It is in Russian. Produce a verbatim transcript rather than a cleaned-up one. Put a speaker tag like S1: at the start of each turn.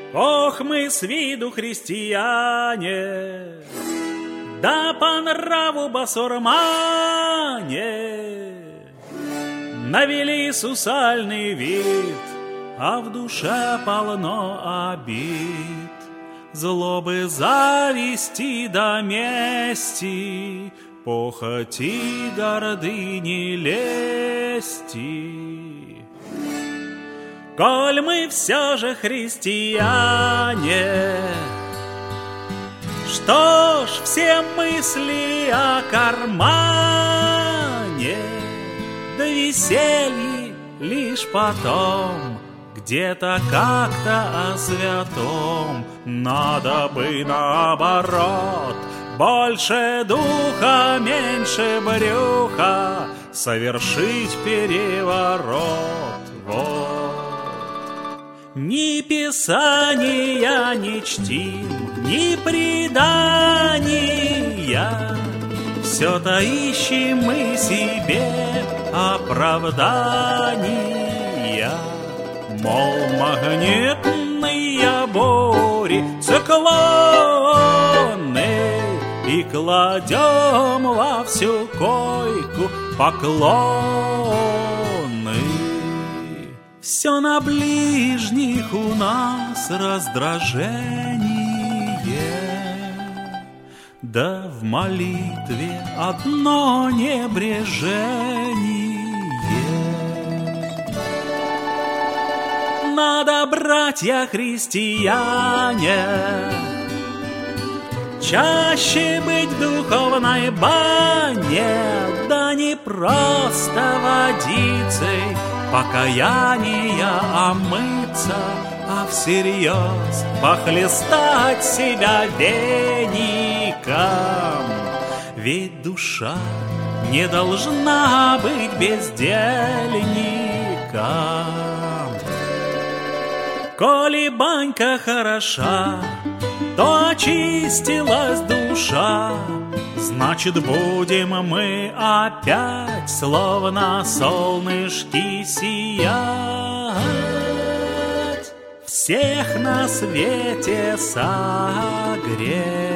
S1: Ох, мы с виду христиане, да по нраву басурмане, навели сусальный вид, а в душе полно обид, злобы, зависти да мести, похоти, гордыни, лести. Коль мы все же христиане, что ж все мысли о кармане, да веселье лишь потом, где-то как-то о святом. Надо бы наоборот, больше духа, меньше брюха, совершить переворот. Вот. Ни писания не чтим, ни предания, все-то ищем мы себе оправдания. Мол, магнитные бури, циклоны, и кладем во всю койку поклоны. Все на ближних у нас раздражение, да в молитве одно небрежение. Надо, братья христиане, чаще быть в духовной бане, да не просто водицей покаяния омыться, а всерьез похлестать себя веником. Ведь душа не должна быть бездельником. Коли банька хороша, то очистилась душа, значит, будем мы опять словно солнышки сиять, всех на свете согреть.